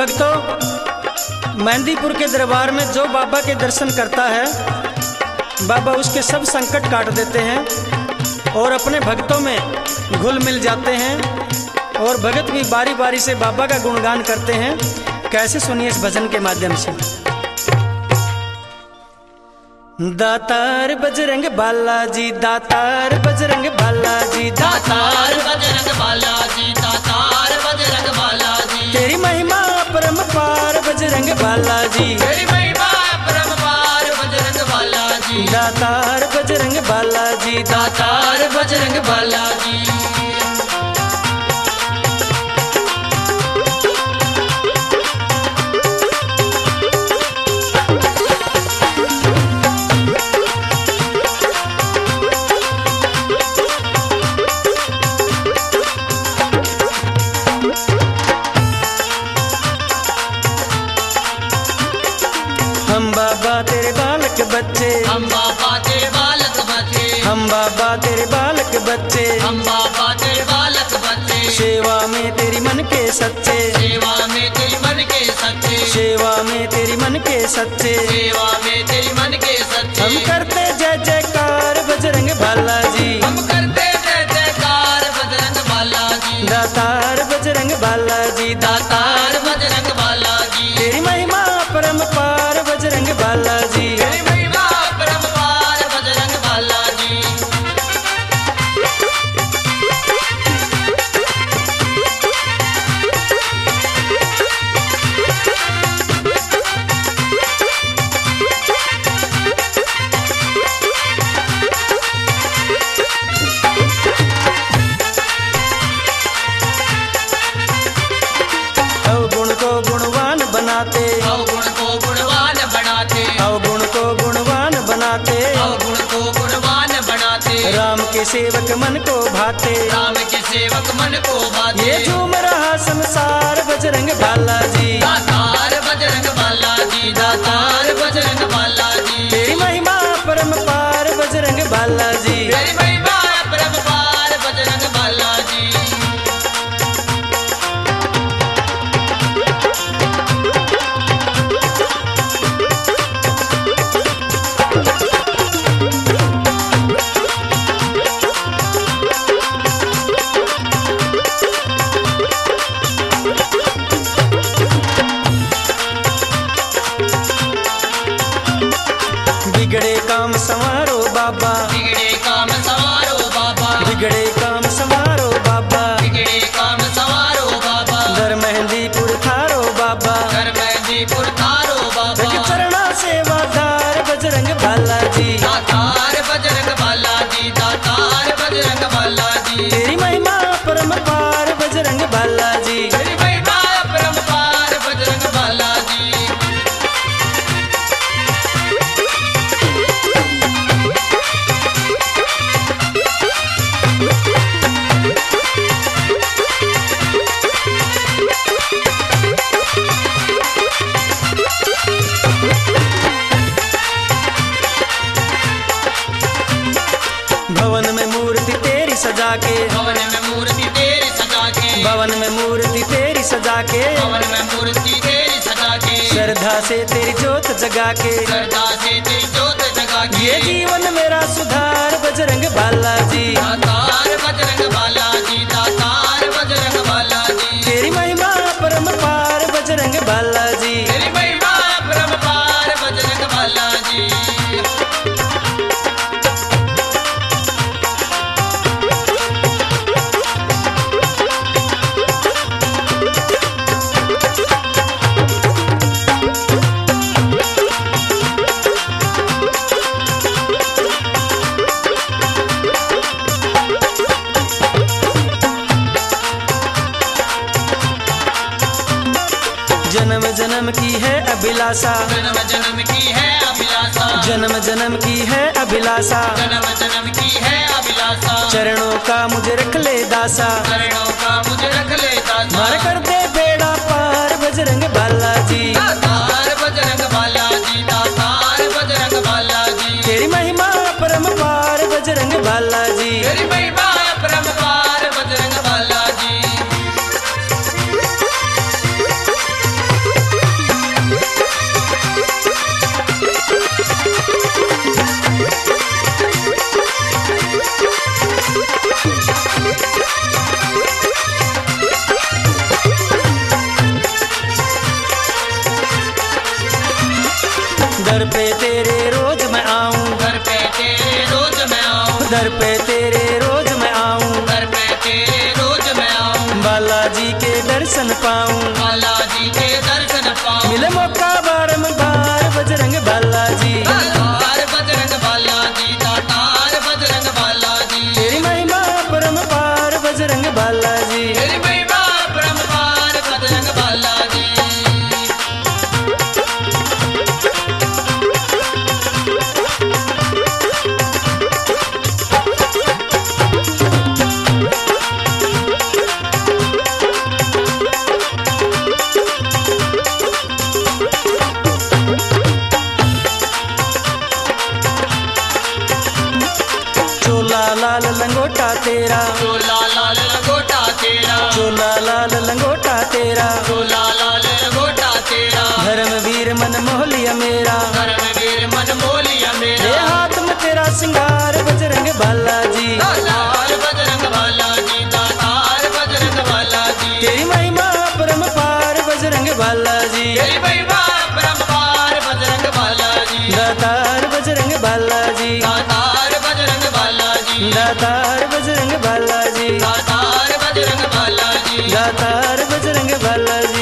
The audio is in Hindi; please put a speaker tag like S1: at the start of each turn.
S1: भक्तों, मेहंदीपुर के दरबार में जो बाबा के दर्शन करता है, बाबा उसके सब संकट काट देते हैं और अपने भक्तों में घुल मिल जाते हैं और भगत भी बारी बारी से बाबा का गुणगान करते हैं। कैसे सुनिए इस भजन के माध्यम से। दातार बजरंग बालाजी, दातार बजरंग बालाजी,
S2: दातार बजरंग बालाजी, दातार बजरंग बालाजी,
S1: तेरी महिमा परमपार बजरंग बालाजी,
S2: तेरी महिमा परमपार बजरंग बालाजी,
S1: दातार बजरंग बालाजी,
S2: दातार बजरंग बालाजी।
S1: हम बाबा तेरे बालक बच्चे,
S2: हम बाबा तेरे बालक बच्चे,
S1: हम बाबा तेरे बालक बच्चे,
S2: हम बाबा तेरे बालक बच्चे,
S1: सेवा में तेरी मन के सच्चे,
S2: सेवा में तेरी मन के सच्चे,
S1: सेवा में तेरी मन के सच्चे,
S2: सेवा में तेरी मन के सच्चे।
S1: हम करते जय जयकार बजरंग बालाजी,
S2: हम करते जय जयकार बजरंग बालाजी,
S1: दातार बजरंग बालाजी,
S2: दातार बजरंग बालाजी,
S1: तेरी महिमा परमपार बजरंग बालाजी,
S2: तेरी महिमा परमपार बजरंग बालाजी।
S1: अवगुण को गुणवान बनाते,
S2: अवगुण को गुणवान बनाते,
S1: अवगुण को गुणवान बनाते,
S2: अवगुण को गुणवान बनाते,
S1: राम के सेवक मन को भाते,
S2: राम के सेवक मन को भाते।
S1: ये झूम रहा संसार बजरंग बालाजी,
S2: दातार बजरंग बालाजी, दातार बजरंग बालाजी,
S1: तेरी महिमा परमपार बजरंग बालाजी,
S2: तेरी महिमा परमपार बजरंग बालाजी।
S1: बिगड़े काम संवारो बाबा,
S2: बिगड़े काम संवारो बाबा,
S1: बिगड़े काम संवारो बाबा,
S2: बिगड़े काम संवारो बाबा,
S1: दर मेहंदीपुर थारो बाबा,
S2: घर मेहंदीपुर थारो बाबा,
S1: चरणा सेवादार बजरंग बालाजी,
S2: दातार बजरंग बालाजी, दातार बजरंग बालाजी,
S1: तेरी महिमा परमपार बजरंग बालाजी,
S2: तेरी महिमा परमपार बजरंग बालाजी।
S1: भवन में मूर्ति तेरी सजा के,
S2: भवन में मूर्ति तेरी सजा के,
S1: भवन में मूर्ति तेरी सजा के,
S2: भवन में मूर्ति तेरी सजा के,
S1: श्रद्धा से तेरी जोत जगा के,
S2: श्रद्धा से तेरी जोत जगा के,
S1: ये जीवन मेरा सुधार बजरंग बालाजी,
S2: दातार बजरंग बालाजी, दातार बजरंग बालाजी,
S1: तेरी महिमा परमपार बजरंग बालाजी,
S2: तेरी महिमा परमपार बजरंग बालाजी।
S1: जन्म जन्म की है अभिलाषा,
S2: जन्म जन्म की है अभिलाषा,
S1: जन्म जन्म की है अभिलाषा,
S2: जन्म जन्म की है अभिलाषा,
S1: चरणों का मुझे रख ले दासा,
S2: चरणों का मुझे रख ले दासा,
S1: मार कर दे बेड़ा पार बजरंग बालाजी,
S2: दातार बजरंग बालाजी, दातार बजरंग बालाजी,
S1: तेरी महिमा परमपार बजरंग बालाजी,
S2: तेरी महिमा परमपार बजरंग बालाजी।
S1: दर पे तेरे रोज मैं आऊं,
S2: दर पे तेरे रोज मैं आऊं,
S1: बालाजी के दर्शन पाऊं,
S2: बालाजी के दर्शन पाऊं।
S1: मिले मौका बारंबार बजरंग बालाजी,
S2: दातार बजरंग बालाजी, दातार बजरंग बालाजी।
S1: तेरी महिमा परम्पार बजरंग बालाजी।
S2: तेरी महिमा परम्पार बजरंग बालाजी।
S1: चोला लाल लंगोटा तेरा,
S2: चोला लाल लंगोटा तेरा,
S1: चोला लाल लंगोटा तेरा,
S2: चोला लाल लंगोटा तेरा।
S1: धर्मवीर मन मोहलिया मेरा,
S2: धर्मवीर मन मोलिया
S1: ये
S2: मेरा।
S1: हाथ में तेरा सिंगार बजरंग बालाजी,
S2: दातार बजरंग बालाजी, दातार बजरंग बालाजी।
S1: तेरी महिमा परम्पार बजरंग बालाजी,
S2: तेरी महिमा परम्पार बजरंग बालाजी।
S1: दातार बजरंग बालाजी,
S2: दातार बजरंग बालाजी,
S1: दातार बजरंग बालाजी,
S2: दातार बजरंग बालाजी।
S1: दातार बजरंग बालाजी।